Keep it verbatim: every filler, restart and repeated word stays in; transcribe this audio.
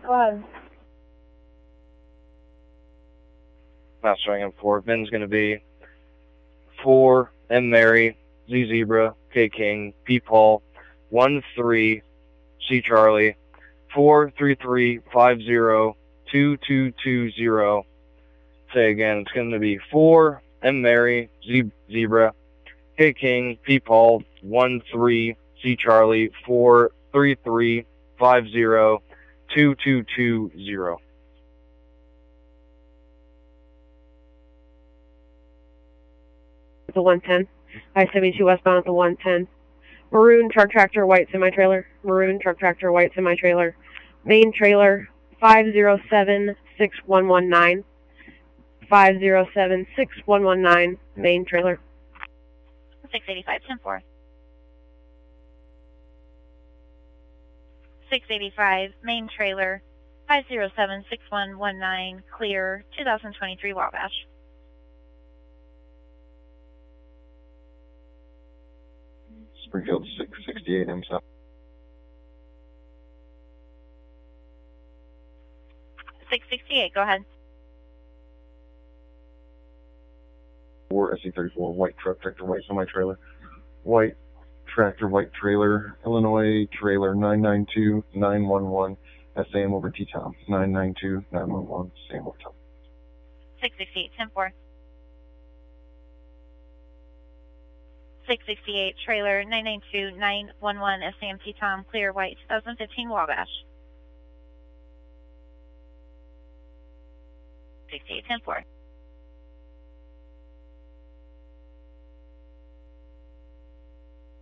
five. Mastering in four. Ben's going to be four, M Mary, Z Zebra, K King, P Paul, one three, C Charlie, four three three five zero two two two zero. Say again, it's going to be four, M Mary, Z Zebra, K King, P Paul, one three, C Charlie, four three three five zero two two two zero. The one ten. I seventy-two westbound at the one ten. Maroon truck tractor, white semi-trailer. Maroon truck tractor, white semi-trailer. Main trailer, five zero seven six one one nine. five zero seven six one one nine, main trailer. six eighty-five, ten four. six eighty-five, main trailer, five zero seven six one one nine, clear, two thousand twenty-three Wabash. Springfield six sixty-eight, M seven. six sixty-eight, go ahead. four S C thirty-four, white truck tractor, white semi-trailer. White tractor, white trailer, Illinois trailer nine nine two nine one one, S A M over T-Tom, nine nine two nine one one, S A M over Tom. six sixty-eight, ten four. six sixty-eight, trailer nine nine two nine one one, S A M T-Tom, clear, white, twenty fifteen Wabash. sixty-eight, ten four.